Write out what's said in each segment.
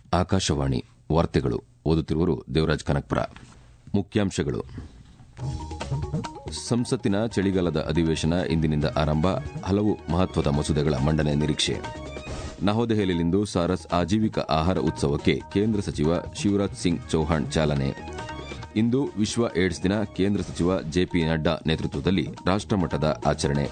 ಆಕಾಶವಾಣಿ ವಾರ್ತೆಗಳು. ಓದುತ್ತಿರುವರು ದೇವರಾಜ್ ಕನಕಪುರ. ಮುಖ್ಯಾಂಶಗಳು. ಸಂಸತ್ತಿನ ಚಳಿಗಾಲದ ಅಧಿವೇಶನ ಇಂದಿನಿಂದ ಆರಂಭ. ಹಲವು ಮಹತ್ವದ ಮಸೂದೆಗಳ ಮಂಡನೆ ನಿರೀಕ್ಷೆ. ನವದೆಹಲಿಯಲ್ಲಿಂದು ಸಾರಸ್ ಆಜೀವಿಕ ಆಹಾರ ಉತ್ಸವಕ್ಕೆ ಕೇಂದ್ರ ಸಚಿವ ಶಿವರಾಜ್ ಸಿಂಗ್ ಚೌಹಾಣ್ ಚಾಲನೆ. ಇಂದು ವಿಶ್ವ ಏಡ್ಸ್ ದಿನ. ಕೇಂದ್ರ ಸಚಿವ ಜೆಪಿ ನಡ್ಡಾ ನೇತೃತ್ವದಲ್ಲಿ ರಾಷ್ಟಮಟ್ಟದ ಆಚರಣೆ.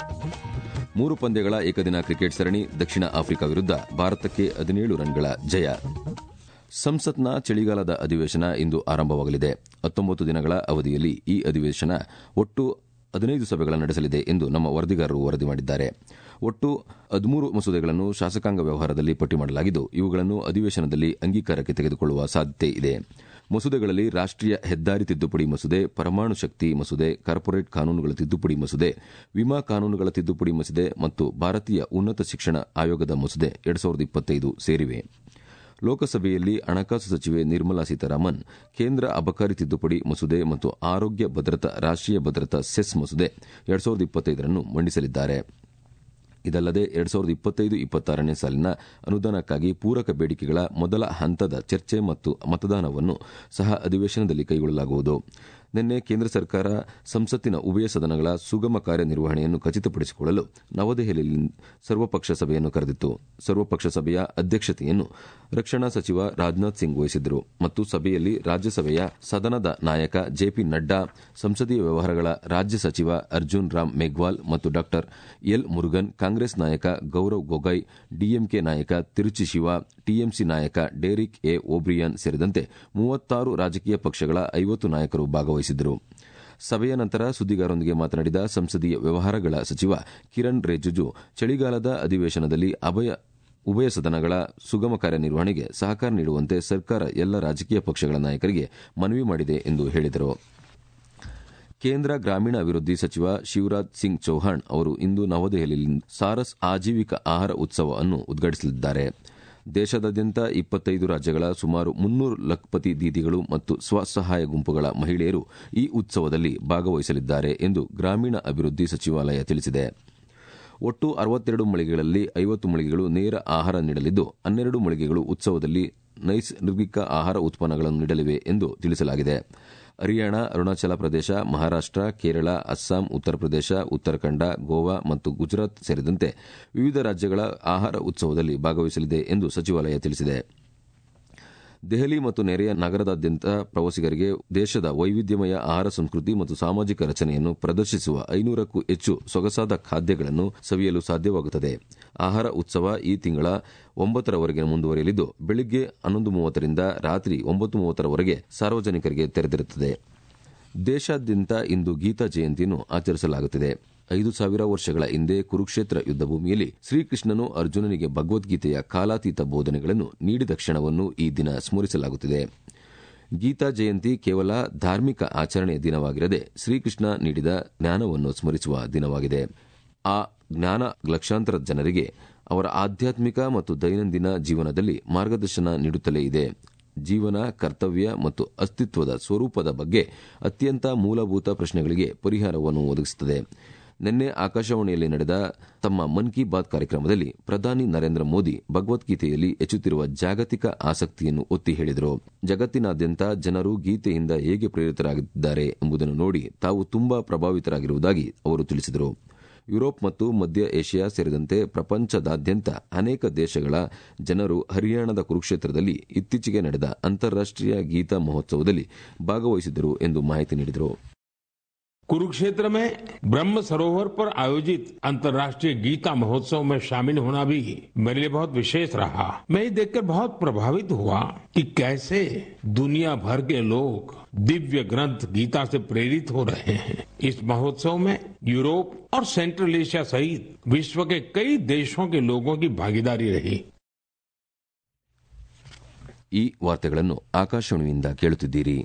3 ಪಂದ್ಯಗಳ ಏಕದಿನ ಕ್ರಿಕೆಟ್ ಸರಣಿ. ದಕ್ಷಿಣ ಆಫ್ರಿಕಾ ವಿರುದ್ಧ ಭಾರತಕ್ಕೆ 17 ರನ್ಗಳ ಜಯ. ಸಂಸತ್ನ ಚಳಿಗಾಲದ ಅಧಿವೇಶನ ಇಂದು ಆರಂಭವಾಗಲಿದೆ. 19 ದಿನಗಳ ಅವಧಿಯಲ್ಲಿ ಈ ಅಧಿವೇಶನ ಒಟ್ಟು 15 ಸಭೆಗಳನ್ನು ನಡೆಸಲಿದೆ ಎಂದು ನಮ್ಮ ವರದಿಗಾರರು ವರದಿ ಮಾಡಿದ್ದಾರೆ. ಒಟ್ಟು 13 ಮಸೂದೆಗಳನ್ನು ಶಾಸಕಾಂಗ ವ್ಯವಹಾರದಲ್ಲಿ ಪಟ್ಟಿ ಮಾಡಲಾಗಿದ್ದು, ಇವುಗಳನ್ನು ಅಧಿವೇಶನದಲ್ಲಿ ಅಂಗೀಕಾರಕ್ಕೆ ತೆಗೆದುಕೊಳ್ಳುವ ಸಾಧ್ಯತೆ ಇದೆ. ಮಸೂದೆಗಳಲ್ಲಿ ರಾಷ್ಟೀಯ ಹೆದ್ದಾರಿ ತಿದ್ದುಪಡಿ ಮಸೂದೆ, ಪರಮಾಣು ಶಕ್ತಿ ಮಸೂದೆ, ಕಾರ್ಪೊರೇಟ್ ಕಾನೂನುಗಳ ತಿದ್ದುಪಡಿ ಮಸೂದೆ, ವಿಮಾ ಕಾನೂನುಗಳ ತಿದ್ದುಪಡಿ ಮಸೂದೆ ಮತ್ತು ಭಾರತೀಯ ಉನ್ನತ ಶಿಕ್ಷಣ ಆಯೋಗದ ಮಸೂದೆ 2025 ಸೇರಿವೆ. ಲೋಕಸಭೆಯಲ್ಲಿ ಹಣಕಾಸು ಸಚಿವೆ ನಿರ್ಮಲಾ ಸೀತಾರಾಮನ್ ಕೇಂದ್ರ ಅಬಕಾರಿ ತಿದ್ದುಪಡಿ ಮಸೂದೆ ಮತ್ತು ಆರೋಗ್ಯ ಭದ್ರತಾ ರಾಷ್ಟೀಯ ಭದ್ರತಾ ಸೆಸ್ ಮಸೂದೆ 2025 ಮಂಡಿಸಲಿದ್ದಾರೆ. ಇದಲ್ಲದೆ 2025-26ನೇ ಸಾಲಿನ ಅನುದಾನಕ್ಕಾಗಿ ಪೂರಕ ಬೇಡಿಕೆಗಳ ಮೊದಲ ಹಂತದ ಚರ್ಚೆ ಮತ್ತು ಮತದಾನವನ್ನು ಸಹ ಅಧಿವೇಶನದಲ್ಲಿ ಕೈಗೊಳ್ಳಲಾಗುವುದು. ನಿನ್ನೆ ಕೇಂದ್ರ ಸರ್ಕಾರ ಸಂಸತ್ತಿನ ಉಭಯ ಸದನಗಳ ಸುಗಮ ಕಾರ್ಯನಿರ್ವಹಣೆಯನ್ನು ಖಚಿತಪಡಿಸಿಕೊಳ್ಳಲು ನವದೆಹಲಿಯಲ್ಲಿ ಸರ್ವಪಕ್ಷ ಸಭೆಯನ್ನು ಕರೆದಿತ್ತು. ಸರ್ವಪಕ್ಷ ಸಭೆಯ ಅಧ್ಯಕ್ಷತೆಯನ್ನು ರಕ್ಷಣಾ ಸಚಿವ ರಾಜನಾಥ್ ಸಿಂಗ್ ವಹಿಸಿದ್ದರು ಮತ್ತು ಸಭೆಯಲ್ಲಿ ರಾಜ್ಯಸಭೆಯ ಸದನದ ನಾಯಕ ಜೆಪಿ ನಡ್ಡಾ, ಸಂಸದೀಯ ವ್ಯವಹಾರಗಳ ರಾಜ್ಯ ಸಚಿವ ಅರ್ಜುನ್ ರಾಮ್ ಮೇಘ್ವಾಲ್ ಮತ್ತು ಡಾ ಎಲ್ ಮುರುಗನ್, ಕಾಂಗ್ರೆಸ್ ನಾಯಕ ಗೌರವ್ ಗೊಗೊಯ್, ಡಿಎಂಕೆ ನಾಯಕ ತಿರುಚಿ ಶಿವ, ಟಿಎಂಸಿ ನಾಯಕ ಡೆರಿಕ್ ಎ ಓಬ್ರಿಯಾನ್ ಸೇರಿದಂತೆ 36 ರಾಜಕೀಯ ಪಕ್ಷಗಳ 50 ನಾಯಕರು ಭಾಗವಹಿಸಿದ್ದರು. ಸಭೆಯ ನಂತರ ಸುದ್ದಿಗಾರರೊಂದಿಗೆ ಮಾತನಾಡಿದ ಸಂಸದೀಯ ವ್ಯವಹಾರಗಳ ಸಚಿವ ಕಿರಣ್ ರಿಜಿಜು, ಚಳಿಗಾಲದ ಅಧಿವೇಶನದಲ್ಲಿ ಉಭಯ ಸದನಗಳ ಸುಗಮ ಕಾರ್ಯನಿರ್ವಹಣೆಗೆ ಸಹಕಾರ ನೀಡುವಂತೆ ಸರ್ಕಾರ ಎಲ್ಲ ರಾಜಕೀಯ ಪಕ್ಷಗಳ ನಾಯಕರಿಗೆ ಮನವಿ ಮಾಡಿದೆ ಎಂದು ಹೇಳಿದರು. ಕೇಂದ್ರ ಗ್ರಾಮೀಣ ಅಭಿವೃದ್ಧಿ ಸಚಿವ ಶಿವರಾಜ್ ಸಿಂಗ್ ಚೌಹಾಣ್ ಅವರು ಇಂದು ನವದೆಹಲಿಯಲ್ಲಿ ಸಾರಸ್ ಆಜೀವಿಕ ಆಹಾರ ಉತ್ಸವವನ್ನು ಉದ್ಘಾಟಿಸಲಿದ್ದಾರೆ. ದೇಶದಾದ್ಯಂತ 25 ರಾಜ್ಯಗಳ ಸುಮಾರು 300 ಲಖ್ಪತಿ ದೀದಿಗಳು ಮತ್ತು ಸ್ವಸಹಾಯ ಗುಂಪುಗಳ ಮಹಿಳೆಯರು ಈ ಉತ್ಸವದಲ್ಲಿ ಭಾಗವಹಿಸಲಿದ್ದಾರೆ ಎಂದು ಗ್ರಾಮೀಣ ಅಭಿವೃದ್ಧಿ ಸಚಿವಾಲಯ ತಿಳಿಸಿದೆ. ಒಟ್ಟು 62 ಮಳಿಗೆಗಳಲ್ಲಿ 50 ಮಳಿಗೆಗಳು ನೇರ ಆಹಾರ ನೀಡಲಿದ್ದು, 12 ಮಳಿಗೆಗಳು ಉತ್ಸವದಲ್ಲಿ ನೈಸರ್ಗಿಕ ಆಹಾರ ಉತ್ಪನ್ನಗಳನ್ನು ನೀಡಲಿವೆ ಎಂದು ತಿಳಿಸಲಾಗಿದೆ. ಹರಿಯಾಣ, ಅರುಣಾಚಲ ಪ್ರದೇಶ, ಮಹಾರಾಷ್ಟ್ರ, ಕೇರಳ, ಅಸ್ಸಾಂ, ಉತ್ತರ ಪ್ರದೇಶ, ಉತ್ತರಾಖಂಡ, ಗೋವಾ ಮತ್ತು ಗುಜರಾತ್ ಸೇರಿದಂತೆ ವಿವಿಧ ರಾಜ್ಯಗಳ ಆಹಾರ ಉತ್ಸವದಲ್ಲಿ ಭಾಗವಹಿಸಲಿದೆ ಎಂದು ಸಚಿವಾಲಯ ತಿಳಿಸಿದೆ. ದೆಹಲಿ ಮತ್ತು ನೆರೆಯ ನಗರದಾದ್ಯಂತ ಪ್ರವಾಸಿಗರಿಗೆ ದೇಶದ ವೈವಿಧ್ಯಮಯ ಆಹಾರ ಸಂಸ್ಕೃತಿ ಮತ್ತು ಸಾಮಾಜಿಕ ರಚನೆಯನ್ನು ಪ್ರದರ್ಶಿಸುವ 500ಕ್ಕೂ ಹೆಚ್ಚು ಸೊಗಸಾದ ಖಾದ್ಯಗಳನ್ನು ಸವಿಯಲು ಸಾಧ್ಯವಾಗುತ್ತದೆ. ಆಹಾರ ಉತ್ಸವ ಈ ತಿಂಗಳ 9ರವರೆಗೆ ಮುಂದುವರಿಯಲಿದ್ದು, ಬೆಳಗ್ಗೆ 11:30ರಿಂದ ರಾತ್ರಿ 9:30ರವರೆಗೆ ಸಾರ್ವಜನಿಕರಿಗೆ ತೆರೆದಿರುತ್ತದೆ. ದೇಶಾದ್ಯಂತ ಇಂದು ಗೀತಾ ಜಯಂತಿಯನ್ನು ಆಚರಿಸಲಾಗುತ್ತಿದೆ. 5000 ವರ್ಷಗಳ ಹಿಂದೆ ಕುರುಕ್ಷೇತ್ರ ಯುದ್ಧಭೂಮಿಯಲ್ಲಿ ಶ್ರೀಕೃಷ್ಣನು ಅರ್ಜುನನಿಗೆ ಭಗವದ್ಗೀತೆಯ ಕಾಲಾತೀತ ಬೋಧನೆಗಳನ್ನು ನೀಡಿದ ಕ್ಷಣವನ್ನು ಈ ದಿನ ಸ್ಮರಿಸಲಾಗುತ್ತಿದೆ. ಗೀತಾ ಜಯಂತಿ ಕೇವಲ ಧಾರ್ಮಿಕ ಆಚರಣೆಯ ದಿನವಾಗಿರದೆ ಶ್ರೀಕೃಷ್ಣ ನೀಡಿದ ಜ್ಞಾನವನ್ನು ಸ್ಮರಿಸುವ ದಿನವಾಗಿದೆ. ಆ ಜ್ಞಾನ ಲಕ್ಷಾಂತರ ಜನರಿಗೆ ಅವರ ಆಧ್ಯಾತ್ಮಿಕ ಮತ್ತು ದೈನಂದಿನ ಜೀವನದಲ್ಲಿ ಮಾರ್ಗದರ್ಶನ ನೀಡುತ್ತಲೇ ಇದೆ. ಜೀವನ, ಕರ್ತವ್ಯ ಮತ್ತು ಅಸ್ತಿತ್ವದ ಸ್ವರೂಪದ ಬಗ್ಗೆ ಅತ್ಯಂತ ಮೂಲಭೂತ ಪ್ರಶ್ನೆಗಳಿಗೆ ಪರಿಹಾರವನ್ನು ಒದಗಿಸುತ್ತದೆ. ನಿನ್ನೆ ಆಕಾಶವಾಣಿಯಲ್ಲಿ ನಡೆದ ತಮ್ಮ ಮನ್ ಕಿ ಬಾತ್ ಕಾರ್ಯಕ್ರಮದಲ್ಲಿ ಪ್ರಧಾನಿ ನರೇಂದ್ರ ಮೋದಿ ಭಗವದ್ಗೀತೆಯಲ್ಲಿ ಹೆಚ್ಚುತ್ತಿರುವ ಜಾಗತಿಕ ಆಸಕ್ತಿಯನ್ನು ಒತ್ತಿ ಹೇಳಿದರು. ಜಗತ್ತಿನಾದ್ಯಂತ ಜನರು ಗೀತೆಯಿಂದ ಹೇಗೆ ಪ್ರೇರಿತರಾಗಿದ್ದಾರೆ ಎಂಬುದನ್ನು ನೋಡಿ ತಾವು ತುಂಬಾ ಪ್ರಭಾವಿತರಾಗಿರುವುದಾಗಿ ಅವರು ತಿಳಿಸಿದರು. ಯುರೋಪ್ ಮತ್ತು ಮಧ್ಯ ಏಷ್ಯಾ ಸೇರಿದಂತೆ ಪ್ರಪಂಚದಾದ್ಯಂತ ಅನೇಕ ದೇಶಗಳ ಜನರು ಹರಿಯಾಣದ ಕುರುಕ್ಷೇತ್ರದಲ್ಲಿ ಇತ್ತೀಚೆಗೆ ನಡೆದ ಅಂತಾರಾಷ್ಟೀಯ ಗೀತಾ ಮಹೋತ್ಸವದಲ್ಲಿ ಭಾಗವಹಿಸಿದ್ದರು ಎಂದು ಮಾಹಿತಿ ನೀಡಿದರು. कुरुक्षेत्र में ब्रह्म सरोवर पर आयोजित अंतर्राष्ट्रीय गीता महोत्सव में शामिल होना भी मेरे लिए बहुत विशेष रहा. मैं ये देखकर बहुत प्रभावित हुआ कि कैसे दुनिया भर के लोग दिव्य ग्रंथ गीता से प्रेरित हो रहे हैं. इस महोत्सव में यूरोप और सेंट्रल एशिया सहित विश्व के कई देशों के लोगों की भागीदारी रही. ಈ ವಾರ್ತೆಗಳನ್ನು ಆಕಾಶವಾಣಿಯಿಂದ ಕೇಳುತ್ತಿದ್ದೀರಿ.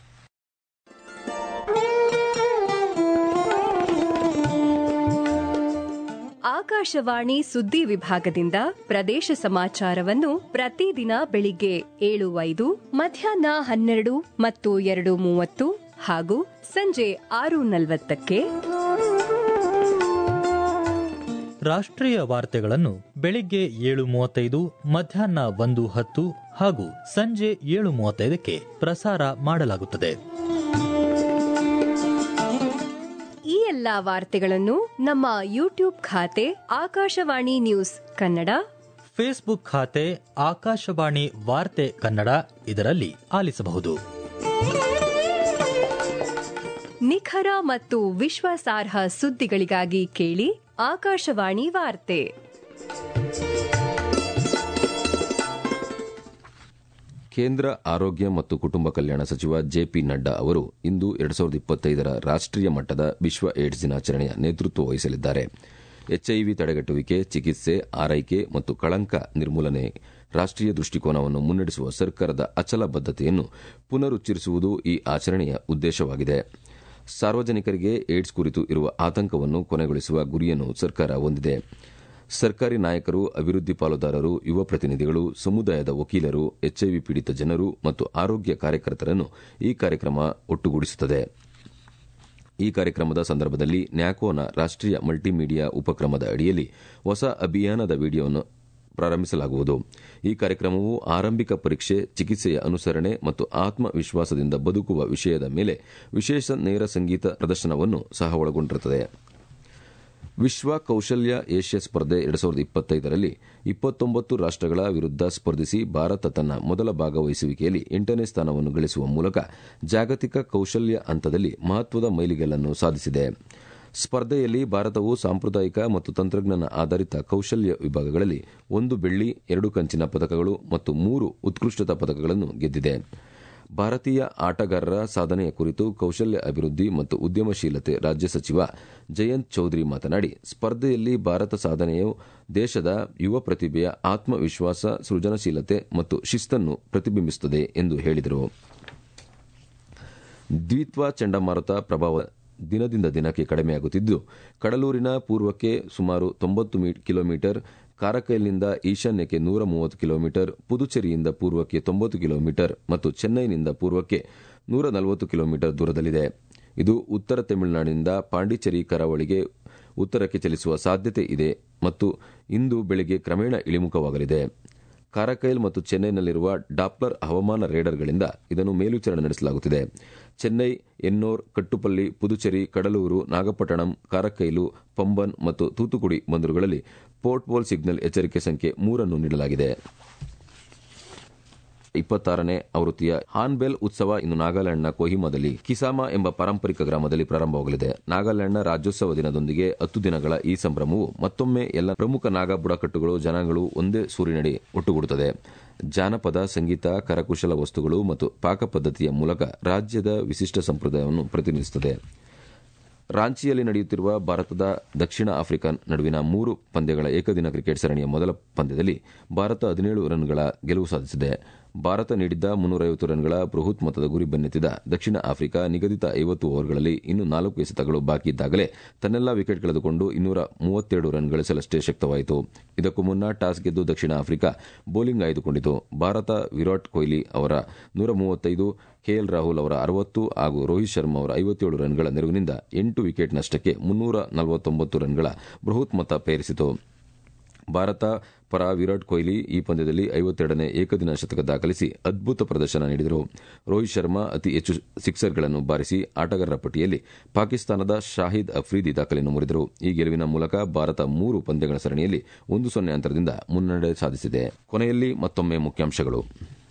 ಆಕಾಶವಾಣಿ ಸುದ್ದಿ ವಿಭಾಗದಿಂದ ಪ್ರದೇಶ ಸಮಾಚಾರವನ್ನು ಪ್ರತಿದಿನ ಬೆಳಿಗ್ಗೆ 7:05, ಮಧ್ಯಾಹ್ನ 12 ಮತ್ತು 2:30 ಹಾಗೂ ಸಂಜೆ 6:40ಕ್ಕೆ. ರಾಷ್ಟ್ರೀಯ ವಾರ್ತೆಗಳನ್ನು ಬೆಳಿಗ್ಗೆ 7:35, ಮಧ್ಯಾಹ್ನ 1:10 ಹಾಗೂ ಸಂಜೆ 7:35ಕ್ಕೆ ಪ್ರಸಾರ ಮಾಡಲಾಗುತ್ತದೆ. ಈ ಎಲ್ಲಾ ವಾರ್ತೆಗಳನ್ನು ನಮ್ಮ ಯೂಟ್ಯೂಬ್ ಖಾತೆ ಆಕಾಶವಾಣಿ ನ್ಯೂಸ್ ಕನ್ನಡ, ಫೇಸ್ಬುಕ್ ಖಾತೆ ಆಕಾಶವಾಣಿ ವಾರ್ತೆ ಕನ್ನಡ ಇದರಲ್ಲಿ ಆಲಿಸಬಹುದು. ನಿಖರ ಮತ್ತು ವಿಶ್ವಾಸಾರ್ಹ ಸುದ್ದಿಗಳಿಗಾಗಿ ಕೇಳಿ ಆಕಾಶವಾಣಿ ವಾರ್ತೆ. ಕೇಂದ್ರ ಆರೋಗ್ಯ ಮತ್ತು ಕುಟುಂಬ ಕಲ್ಯಾಣ ಸಚಿವ ಜೆಪಿ ನಡ್ಡಾ ಅವರು ಇಂದು 2025 ರಾಷ್ಟ್ರೀಯ ಮಟ್ಟದ ವಿಶ್ವ ಏಡ್ಸ್ ದಿನಾಚರಣೆಯ ನೇತೃತ್ವ ವಹಿಸಲಿದ್ದಾರೆ. ಎಚ್ಐವಿ ತಡೆಗಟ್ಟುವಿಕೆ, ಚಿಕಿತ್ಸೆ, ಆರೈಕೆ ಮತ್ತು ಕಳಂಕ ನಿರ್ಮೂಲನೆ ರಾಷ್ಟ್ರೀಯ ದೃಷ್ಟಿಕೋನವನ್ನು ಮುನ್ನಡೆಸುವ ಸರ್ಕಾರದ ಅಚಲ ಬದ್ಧತೆಯನ್ನು ಪುನರುಚ್ಚರಿಸುವುದು ಈ ಆಚರಣೆಯ ಉದ್ದೇಶವಾಗಿದೆ. ಸಾರ್ವಜನಿಕರಿಗೆ ಏಡ್ಸ್ ಕುರಿತು ಇರುವ ಆತಂಕವನ್ನು ಕೊನೆಗೊಳಿಸುವ ಗುರಿಯನ್ನು ಸರ್ಕಾರ ಹೊಂದಿದೆ. ಸರ್ಕಾರಿ ನಾಯಕರು, ಅಭಿವೃದ್ಧಿ ಪಾಲುದಾರರು, ಯುವ ಪ್ರತಿನಿಧಿಗಳು, ಸಮುದಾಯದ ವಕೀಲರು, ಎಚ್ಐವಿ ಪೀಡಿತ ಜನರು ಮತ್ತು ಆರೋಗ್ಯ ಕಾರ್ಯಕರ್ತರನ್ನು ಈ ಕಾರ್ಯಕ್ರಮ ಒಟ್ಟುಗೂಡಿಸುತ್ತದೆ. ಈ ಕಾರ್ಯಕ್ರಮದ ಸಂದರ್ಭದಲ್ಲಿ ನ್ಯಾಕೋನ ರಾಷ್ಟ್ರೀಯ ಮಲ್ಟಿಮೀಡಿಯಾ ಉಪಕ್ರಮದ ಅಡಿಯಲ್ಲಿ ಹೊಸ ಅಭಿಯಾನದ ವಿಡಿಯೋವನ್ನು ಪ್ರಾರಂಭಿಸಲಾಗುವುದು. ಈ ಕಾರ್ಯಕ್ರಮವು ಆರಂಭಿಕ ಪರೀಕ್ಷೆ, ಚಿಕಿತ್ಸೆಯ ಅನುಸರಣೆ ಮತ್ತು ಆತ್ಮವಿಶ್ವಾಸದಿಂದ ಬದುಕುವ ವಿಷಯದ ಮೇಲೆ ವಿಶೇಷ ನೇರ ಸಂಗೀತ ಪ್ರದರ್ಶನವನ್ನು ಸಹ ಒಳಗೊಂಡಿರುತ್ತದೆ. ವಿಶ್ವ ಕೌಶಲ್ಯ ಏಷ್ಯಾ ಸ್ಪರ್ಧೆ 2025ರಲ್ಲಿ 29 ರಾಷ್ಟ್ರಗಳ ವಿರುದ್ಧ ಸ್ಪರ್ಧಿಸಿ ಭಾರತ ತನ್ನ ಮೊದಲ ಭಾಗವಹಿಸುವಿಕೆಯಲ್ಲಿ 8ನೇ ಸ್ಥಾನವನ್ನು ಗಳಿಸುವ ಮೂಲಕ ಜಾಗತಿಕ ಕೌಶಲ್ಯ ಹಂತದಲ್ಲಿ ಮಹತ್ವದ ಮೈಲಿಗಲ್ಲನ್ನು ಸಾಧಿಸಿದೆ. ಸ್ಪರ್ಧೆಯಲ್ಲಿ ಭಾರತವು ಸಾಂಪ್ರದಾಯಿಕ ಮತ್ತು ತಂತ್ರಜ್ಞಾನ ಆಧಾರಿತ ಕೌಶಲ್ಯ ವಿಭಾಗಗಳಲ್ಲಿ 1 ಬೆಳ್ಳಿ, 2 ಕಂಚಿನ ಪದಕಗಳು ಮತ್ತು 3 ಉತ್ಕೃಷ್ಟತಾ ಪದಕಗಳನ್ನು ಗೆದ್ದಿದೆ. ಭಾರತೀಯ ಆಟಗಾರರ ಸಾಧನೆಯ ಕುರಿತು ಕೌಶಲ್ಯ ಅಭಿವೃದ್ಧಿ ಮತ್ತು ಉದ್ಯಮಶೀಲತೆ ರಾಜ್ಯ ಸಚಿವ ಜಯಂತ್ ಚೌಧರಿ ಮಾತನಾಡಿ, ಸ್ಪರ್ಧೆಯಲ್ಲಿ ಭಾರತ ಸಾಧನೆಯು ದೇಶದ ಯುವ ಪ್ರತಿಭೆಯ ಆತ್ಮವಿಶ್ವಾಸ, ಸೃಜನಶೀಲತೆ ಮತ್ತು ಶಿಸ್ತನ್ನು ಪ್ರತಿಬಿಂಬಿಸುತ್ತದೆ ಎಂದು ಹೇಳಿದರು. ದ್ವಿತ್ವ ಚಂಡಮಾರುತ ಪ್ರಭಾವ ದಿನದಿಂದ ದಿನಕ್ಕೆ ಕಡಿಮೆಯಾಗುತ್ತಿದ್ದು, ಕಡಲೂರಿನ ಪೂರ್ವಕ್ಕೆ ಸುಮಾರು 90 ಕಿಲೋಮೀಟರ್, ಕಾರಕೈಲ್ನಿಂದ ಈಶಾನ್ಯಕ್ಕೆ 130 ಕಿಲೋಮೀಟರ್, ಪುದುಚೇರಿಯಿಂದ ಪೂರ್ವಕ್ಕೆ 90 ಕಿಲೋಮೀಟರ್ ಮತ್ತು ಚೆನ್ನೈನಿಂದ ಪೂರ್ವಕ್ಕೆ 140 ಕಿಲೋಮೀಟರ್ ದೂರದಲ್ಲಿದೆ. ಇದು ಉತ್ತರ ತಮಿಳುನಾಡಿನಿಂದ ಪಾಂಡಿಚೇರಿ ಕರಾವಳಿಗೆ ಉತ್ತರಕ್ಕೆ ಚಲಿಸುವ ಸಾಧ್ಯತೆ ಇದೆ ಮತ್ತು ಇಂದು ಬೆಳಗ್ಗೆ ಕ್ರಮೇಣ ಇಳಿಮುಖವಾಗಲಿದೆ. ಕಾರಕೈಲ್ ಮತ್ತು ಚೆನ್ನೈನಲ್ಲಿರುವ ಡಾಪ್ಲರ್ ಹವಾಮಾನ ರೇಡರ್ಗಳಿಂದ ಇದನ್ನು ಮೇಲ್ವಿಚಾರಣೆ ನಡೆಸಲಾಗುತ್ತಿದೆ. ಚೆನ್ನೈ, ಎನ್ನೋರ್, ಕಟ್ಟುಪಲ್ಲಿ, ಪುದುಚೇರಿ, ಕಡಲೂರು, ನಾಗಪಟ್ಟಣಂ, ಕಾರಕೈಲು, ಪಂಬನ್ ಮತ್ತು ತೂತುಕುಡಿ ಬಂದರುಗಳಲ್ಲಿ ಪೋರ್ಟ್ಬಲ್ ಸಿಗ್ನಲ್ ಎಚ್ಚರಿಕೆ ಸಂಖ್ಯೆ 3 ಅನ್ನು ನೀಡಲಾಗಿದೆ. 26ನೇ ಆವೃತ್ತಿಯ ಹಾರ್ನ್ಬಿಲ್ ಉತ್ಸವ ಇಂದು ನಾಗಾಲ್ಯಾಂಡ್ನ ಕೊಹಿಮಾದಲ್ಲಿ ಕಿಸಾಮಾ ಎಂಬ ಪಾರಂಪರಿಕ ಗ್ರಾಮದಲ್ಲಿ ಪ್ರಾರಂಭವಾಗಲಿದೆ. ನಾಗಾಲ್ಯಾಂಡ್ನ ರಾಜ್ಯೋತ್ಸವ ದಿನದೊಂದಿಗೆ 10 ದಿನಗಳ ಈ ಸಂಭ್ರಮವು ಮತ್ತೊಮ್ಮೆ ಎಲ್ಲ ಪ್ರಮುಖ ನಾಗಾ ಬುಡಕಟ್ಟುಗಳು ಜನಾಂಗಗಳು ಒಂದೇ ಸೂರಿನಡಿ ಒಟ್ಟುಗೂಡುತ್ತದೆ. ಜಾನಪದ ಸಂಗೀತ, ಕರಕುಶಲ ವಸ್ತುಗಳು ಮತ್ತು ಪಾಕ ಪದ್ಧತಿಯ ಮೂಲಕ ರಾಜ್ಯದ ವಿಶಿಷ್ಟ ಸಂಪ್ರದಾಯವನ್ನು ಪ್ರತಿನಿಧಿಸುತ್ತದೆ. ರಾಂಚಿಯಲ್ಲಿ ನಡೆಯುತ್ತಿರುವ ಭಾರತದ ದಕ್ಷಿಣ ಆಫ್ರಿಕಾ ನಡುವಿನ 3 ಪಂದ್ಯಗಳ ಏಕದಿನ ಕ್ರಿಕೆಟ್ ಸರಣಿಯ ಮೊದಲ ಪಂದ್ಯದಲ್ಲಿ ಭಾರತ 17 ರನ್ಗಳ ಗೆಲುವು ಸಾಧಿಸಿದೆ. ಭಾರತ ನೀಡಿದ್ದ 350 ರನ್ಗಳ ಬೃಹತ್ ಮೊತ್ತದ ಗುರಿ ಬೆನ್ನತ್ತಿದ ದಕ್ಷಿಣ ಆಫ್ರಿಕಾ ನಿಗದಿತ 50 ಓವರ್ಗಳಲ್ಲಿ ಇನ್ನು 4 ಎಸೆತಗಳು ಬಾಕಿ ಇದ್ದಾಗಲೇ ತನ್ನೆಲ್ಲಾ ವಿಕೆಟ್ ಕಳೆದುಕೊಂಡು 232 ರನ್ ಗಳಿಸಲಷ್ಟೇ ಶಕ್ತವಾಯಿತು. ಇದಕ್ಕೂ ಮುನ್ನ ಟಾಸ್ ಗೆದ್ದು ದಕ್ಷಿಣ ಆಫ್ರಿಕಾ ಬೌಲಿಂಗ್ ಆಯ್ದುಕೊಂಡಿತು. ಭಾರತ ವಿರಾಟ್ ಕೊಹ್ಲಿ ಅವರ 135, ಕೆಎಲ್ ರಾಹುಲ್ ಅವರ 60 ಹಾಗೂ ರೋಹಿತ್ ಶರ್ಮಾ ಅವರ 57 ರನ್ಗಳ ನೆರವಿನಿಂದ 8 ವಿಕೆಟ್ ನಷ್ಟಕ್ಕೆ 349 ರನ್ಗಳ ಬೃಹತ್ ಮೊತ್ತ ಪೇರಿಸಿತು. ಭಾರತ ಪರ ವಿರಾಟ್ ಕೊಹ್ಲಿ ಈ ಪಂದ್ಯದಲ್ಲಿ 52ನೇ ಏಕದಿನ ಶತಕ ದಾಖಲಿಸಿ ಅದ್ಭುತ ಪ್ರದರ್ಶನ ನೀಡಿದರು. ರೋಹಿತ್ ಶರ್ಮಾ ಅತಿ ಹೆಚ್ಚು ಸಿಕ್ಸರ್ಗಳನ್ನು ಬಾರಿಸಿ ಆಟಗಾರರ ಪಟ್ಟಿಯಲ್ಲಿ ಪಾಕಿಸ್ತಾನದ ಶಾಹಿದ್ ಅಫ್ರಿದಿ ದಾಖಲೆಯನ್ನು ಮುರಿದರು. ಈ ಗೆಲುವಿನ ಮೂಲಕ ಭಾರತ 3 ಪಂದ್ಯಗಳ ಸರಣಿಯಲ್ಲಿ 1-0 ಅಂತರದಿಂದ ಮುನ್ನಡೆ ಸಾಧಿಸಿದೆ. ಕೊನೆಯಲ್ಲಿ ಮತ್ತೊಮ್ಮೆ ಮುಖ್ಯಾಂಶಗಳು.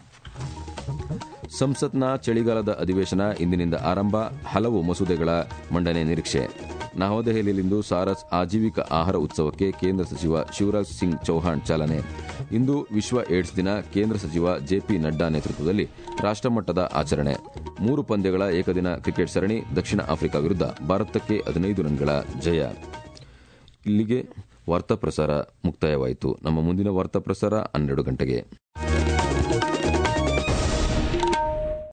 ಸಂಸತ್ನ ಚಳಿಗಾಲದ ಅಧಿವೇಶನ ಇಂದಿನಿಂದ ಆರಂಭ, ಹಲವು ಮಸೂದೆಗಳ ಮಂಡನೆ ನಿರೀಕ್ಷೆ. ನವದೆಹಲಿಯಲ್ಲಿಂದು ಸಾರಸ್ ಆಜೀವಿಕ ಆಹಾರ ಉತ್ಸವಕ್ಕೆ ಕೇಂದ್ರ ಸಚಿವ ಶಿವರಾಜ್ ಸಿಂಗ್ ಚೌಹಾಣ್ ಚಾಲನೆ. ಇಂದು ವಿಶ್ವ ಏಡ್ಸ್ ದಿನ, ಕೇಂದ್ರ ಸಚಿವ ಜೆಪಿ ನಡ್ಡಾ ನೇತೃತ್ವದಲ್ಲಿ ರಾಷ್ಟ್ರಮಟ್ಟದ ಆಚರಣೆ. 3 ಪಂದ್ಯಗಳ ಏಕದಿನ ಕ್ರಿಕೆಟ್ ಸರಣಿ, ದಕ್ಷಿಣ ಆಫ್ರಿಕಾ ವಿರುದ್ಧ ಭಾರತಕ್ಕೆ 15 ರನ್ಗಳ ಜಯ. ಇಲ್ಲಿಗೆ ವಾರ್ತಾ ಪ್ರಸಾರ ಮುಕ್ತಾಯವಾಯಿತು. ನಮ್ಮ ಮುಂದಿನ ವಾರ್ತಾ ಪ್ರಸಾರ 12 ಗಂಟೆಗೆ.